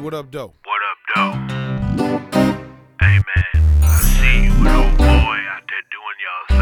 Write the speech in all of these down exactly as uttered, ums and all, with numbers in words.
what up, though? What up, though? Hey, man, I see you with old boy out there doing y'all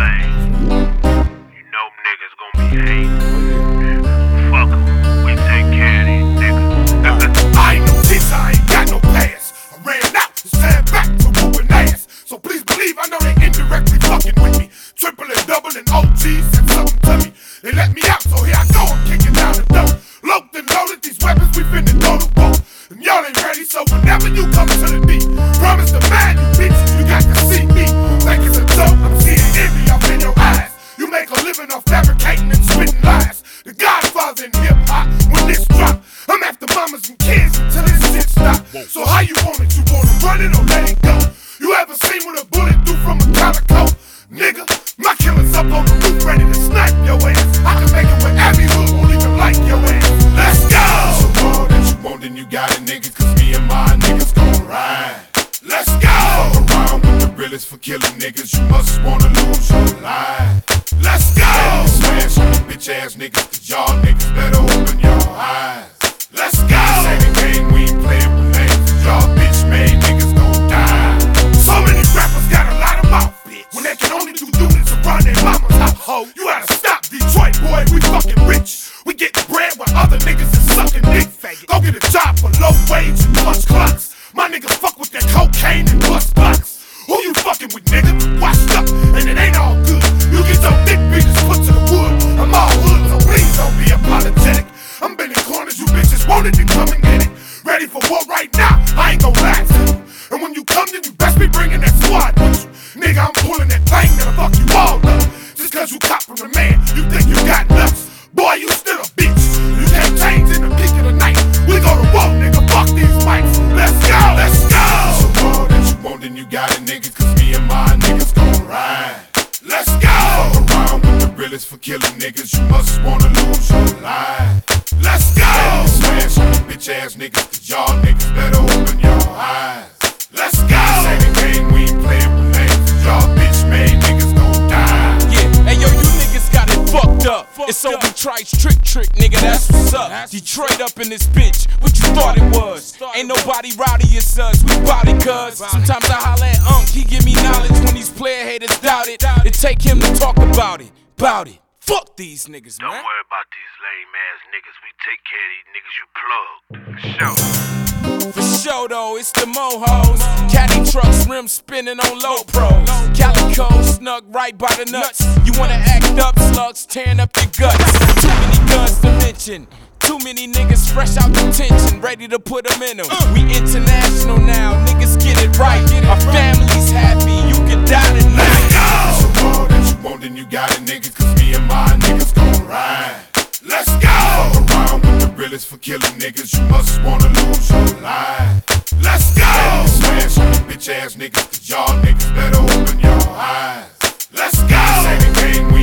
thing. You know niggas gonna be hating. Fuck em. We take care of these niggas. I ain't no teacher, I ain't got no pass. I ran out, it's time back to whooping ass. So please believe I know they indirectly fucking with me. Triple and double and O Gs said something to me. They let me out, so here I go, I'm kicking down the door. Loaded and loaded, these weapons we finna go to war. And y'all ain't ready, so whenever you come to the beat, promise to man, you bitch, you got to see me. Like it's a joke, I'm seeing envy off in your eyes. You make a living off fabricating and spitting lies. The Godfather in hip-hop, when this drop, I'm after mamas and kids until this shit stop. So how you want it? You wanna run it or let it go? You ever seen what a bullet do from a calico? Nigga, my killer's up on the roof ready to snipe your ass. I can make it where every hood won't even like your ass. Let's go! So more that you want, then you got it, nigga, cause me and my niggas gon' ride. Let's go! Fuck around with the realest for killing niggas, you must wanna lose your life. Let's go! Ready to smash on the bitch ass niggas, cause y'all niggas better open your eyes. Let's go! This ain't a game, we ain't playing with names, cause y'all bitch made niggas gon' die. So many rappers got a lot of mouth, bitch, when they can only do units around their mama's house. You gotta stop, Detroit boy, we fucking rich. We get bread while other niggas is sucking dick. Go get a job for low wage and punch clocks. My niggas fuck with that cocaine and bust blocks. Who you fucking with, nigga? Washed up, and it ain't all good. You get your dick beaters put to the wood. I'm all hood, so please don't be apologetic. I'm bending corners, you bitches wanted to come and get it. Ready for war right now, I ain't gon' lie to you. And when you come, then you best be bringing that squad with you. Nigga, I'm pulling that thing that'll fuck you all up. Just cause you cop from a man, you think you got nuts. Boy, you still a bitch. You can't change in the peak of the night. We go to war, nigga, fuck these mics. Let's go, let's go. So more that you want, then you got it, nigga, cause me and my niggas gon' ride. Let's go. Fuck around with the realest for killing niggas, you must wanna lose your life. Let's go. Ready to smash on the bitch ass niggas, cause y'all niggas better open your eyes. Let's go. This ain't a game, we ain't playing with names, cause y'all bitch made niggas gon' die. Yeah, hey yo, you niggas got it fucked up. It's O B Trice trick trick, nigga, that's what's up. Detroit up in this bitch, what you thought it was? Ain't nobody rowdy as us, we body cuz. Sometimes I holla at Unc, he give me knowledge when these player haters doubt it. It take him to talk about it, bout it. Fuck these niggas, man. Don't worry about these lame ass niggas. We take care of these niggas. You plugged. For sure. For sure though, it's the Mohos. Caddy trucks, rims spinning on low pros. Calico snug right by the nuts. You wanna act up, slugs tearing up your guts. Too many guns to mention. Too many niggas fresh out detention, ready to put them in them. We international now, niggas get it right. Our family's happy, you can die tonight. So more that you want, then you got it, nigga, cause me and my niggas gon' ride. Let's go! Fuck around with the realest for killing niggas, you must wanna lose your life. Let's go! Ready to smash on the bitch ass niggas, cause y'all niggas better open your eyes. Let's go! This ain't a game, we